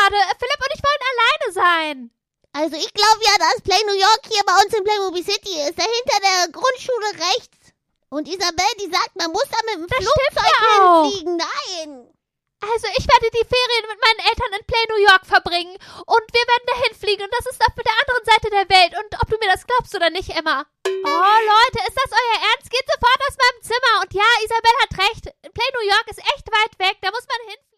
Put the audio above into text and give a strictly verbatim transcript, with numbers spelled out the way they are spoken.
gerade. Philipp und ich wollen alleine sein. Also ich glaube ja, dass Play New York hier bei uns in Playmobil City ist. Dahinter der Grundschule rechts. Und Isabel, die sagt, man muss da mit dem Das Flugzeug stimmt ja auch. hinfliegen. Nein. Also ich werde die Ferien mit meinen Eltern in Play New York verbringen. Und wir werden dahin fliegen. Und das ist auf der anderen Seite der Welt. Und ob du mir das glaubst oder nicht, Emma. Oh, Leute, ist das euer Ernst? Geht sofort aus meinem Zimmer. Und ja, Isabel hat recht. Play New York ist echt weit weg. Da muss man hinfliegen.